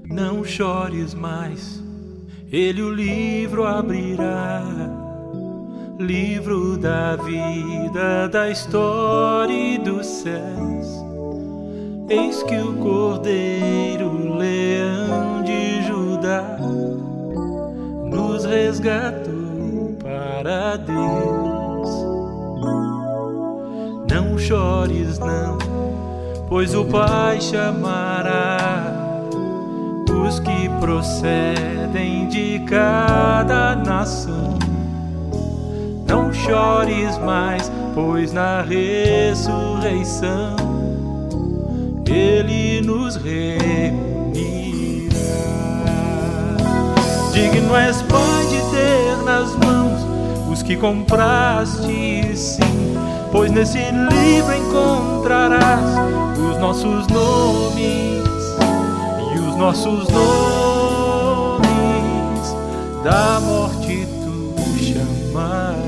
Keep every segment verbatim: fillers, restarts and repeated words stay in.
Não chores mais, Ele o livro abrirá, livro da vida, da história e dos céus. Eis que o Cordeiro, leão de Judá, nos resgatou para Deus. Não chores não, pois o Pai chamará os que procedem de cada nação. Não chores mais, pois na ressurreição Ele nos reunirá. Digno és, Pai, de ter nas mãos os que compraste, sim, pois nesse livro encontrarás os nossos nomes e os nossos nomes da morte tu chamarás.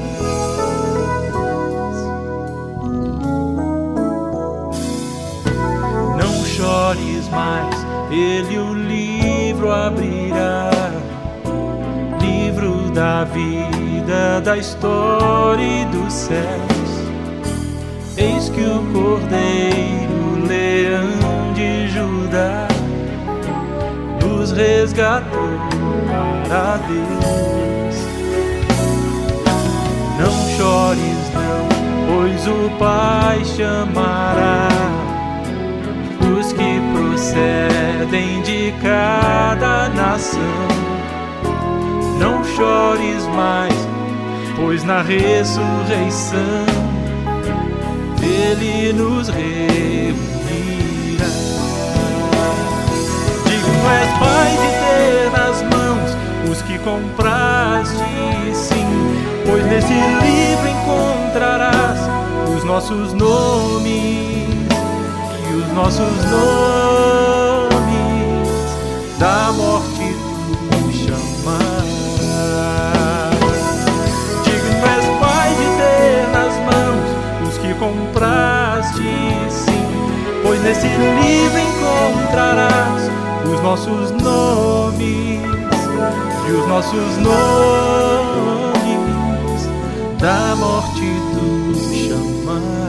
Não chores mais, Ele o livro abrirá, livro da vida, da história e dos céus. Eis que o Cordeiro, leão de Judá, nos resgatou para Deus. Não chores não, pois o Pai chamará os que procedem de cada nação. Não chores mais, pois na ressurreição Ele nos reunirá. Digno és, Pai, de ter nas mãos os que compraste, sim, pois nesse livro encontrarás os nossos nomes e os nossos nomes da morte tu chamarás. Digno és, Pai, de ter nas mãos os que compraste, sim, pois nesse livro encontrarás os nossos nomes e os nossos nomes da morte tu chamarás.